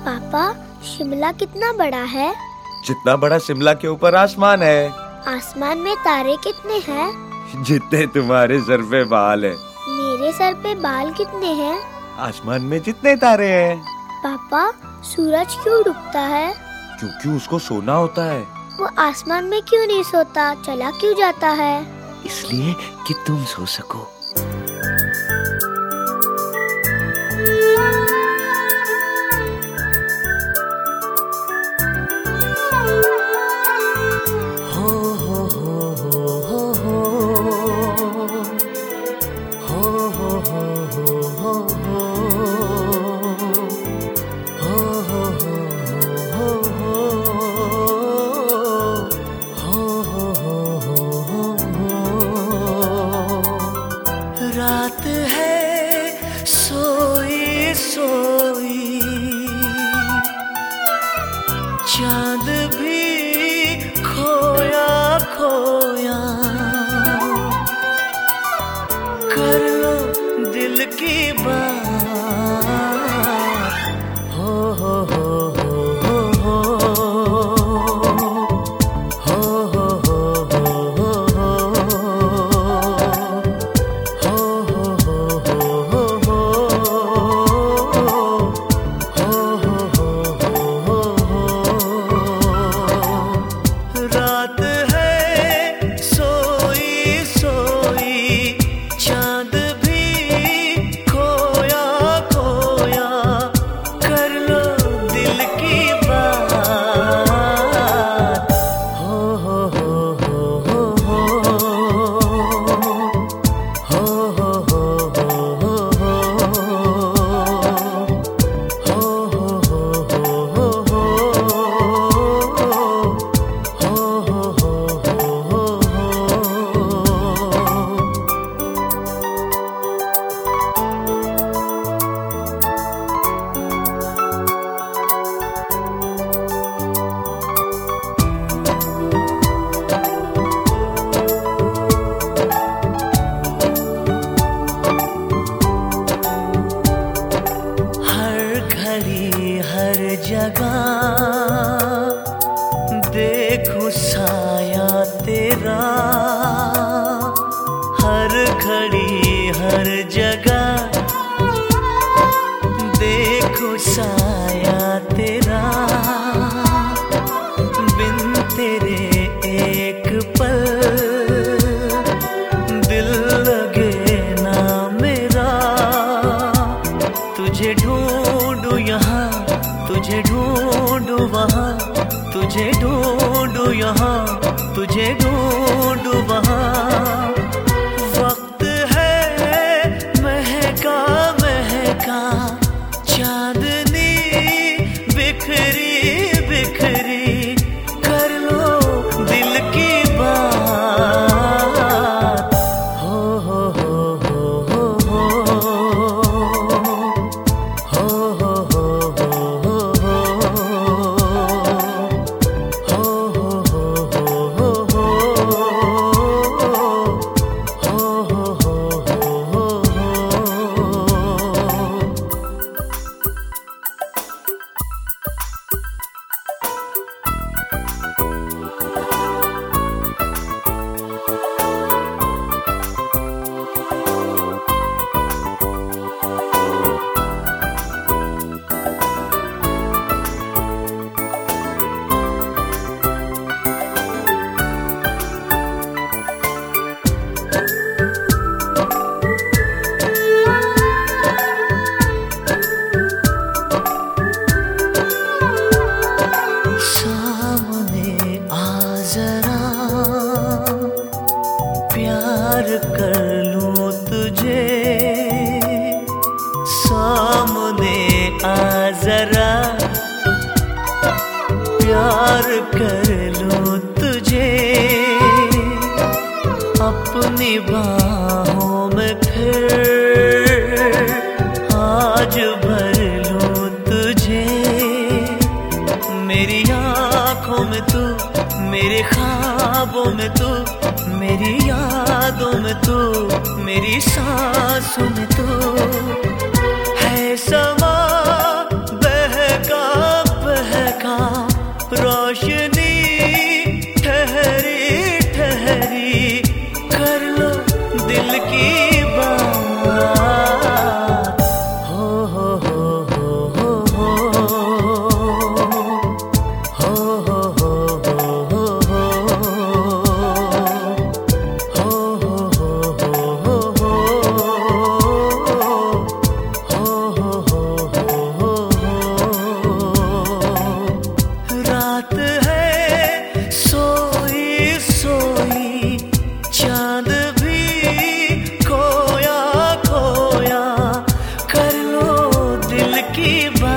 पापा, शिमला कितना बड़ा है? जितना बड़ा शिमला के ऊपर आसमान है। आसमान में तारे कितने हैं? जितने तुम्हारे सर पे बाल है। मेरे सर पे बाल कितने हैं? आसमान में जितने तारे हैं। पापा, सूरज क्यों डूबता है? क्योंकि उसको सोना होता है। वो आसमान में क्यों नहीं सोता, चला क्यों जाता है? इसलिए कि तुम सो सको। रात है सोई सोई, चांद भी खोया खोया, कर लो दिल की बात। हो रात है सोई सोई, चांद भी खोया खोया, कर लो दिल की बात। हर जगह देखूं साया तेरा, हर घड़ी हर जगह देखूं साया तेरा, बिन तेरे एक पल दिल लगे ना मेरा। तुझे ढूंढूं यहाँ, तुझे ढूंढूं वहाँ, तुझे ढूंढूं यहाँ, तुझे ढूंढूं वहाँ। वक्त है महका महका, चांदनी बिखरी बिखरी, कर लो दिल की बात। प्यार कर लूं तुझे, सामने आ जरा, प्यार कर लूं तुझे, अपनी बाहों में फिर आज भर लूं तुझे। मेरी आँखों में तू, मेरे ख्वाबों में तू, मेरी यादों में तू, मेरी सांसों में तू है। समा बहका मेरी बात